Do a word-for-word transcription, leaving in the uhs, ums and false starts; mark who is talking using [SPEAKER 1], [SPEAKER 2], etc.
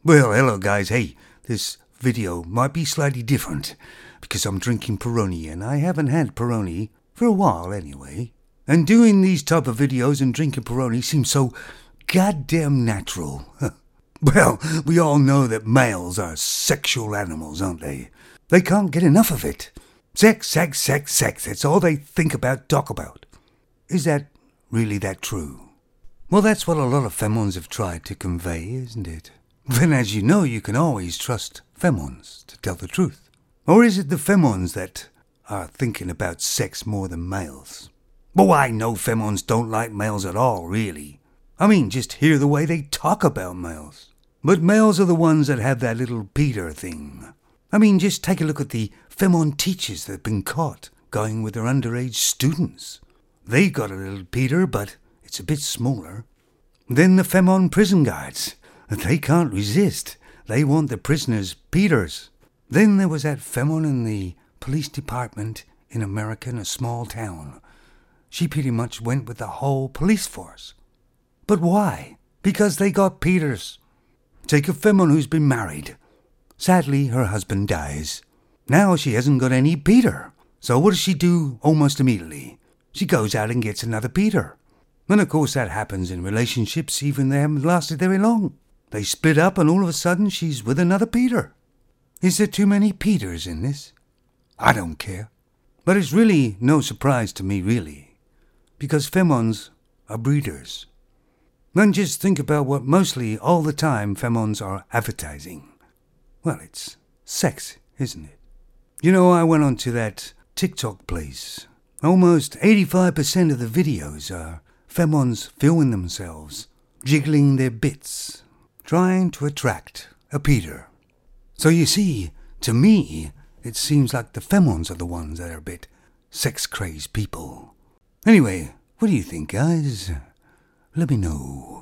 [SPEAKER 1] Well, hello guys, hey, this video might be slightly different because I'm drinking Peroni and I haven't had Peroni for a while anyway. And doing these type of videos and drinking Peroni seems so goddamn natural. Well, we all know that males are sexual animals, aren't they? They can't get enough of it. Sex, sex, sex, sex, that's all they think about, talk about. Is that really that true? Well, that's what a lot of femons have tried to convey, isn't it? Then as you know, you can always trust femons to tell the truth. Or is it the femons that are thinking about sex more than males? Well, I know femons don't like males at all, really. I mean, just hear the way they talk about males. But males are the ones that have that little Peter thing. I mean, just take a look at the femon teachers that have been caught going with their underage students. They got a little Peter, but it's a bit smaller. Then the femon prison guards. They can't resist. They want the prisoners' Peters. Then there was that femon in the police department in America in a small town. She pretty much went with the whole police force. But why? Because they got Peters. Take a femon who's been married. Sadly, her husband dies. Now she hasn't got any Peter. So what does she do almost immediately? She goes out and gets another Peter. And of course that happens in relationships even they haven't lasted very long. They split up and all of a sudden she's with another Peter. Is there too many Peters in this? I don't care. But it's really no surprise to me, really. Because femons are breeders. Then just think about what mostly all the time femons are advertising. Well, it's sex, isn't it? You know, I went onto that TikTok place. Almost eighty-five percent of the videos are femons filming themselves, jiggling their bits, trying to attract a Peter. So you see, to me, it seems like the femons are the ones that are a bit sex-crazed people. Anyway, what do you think, guys? Let me know.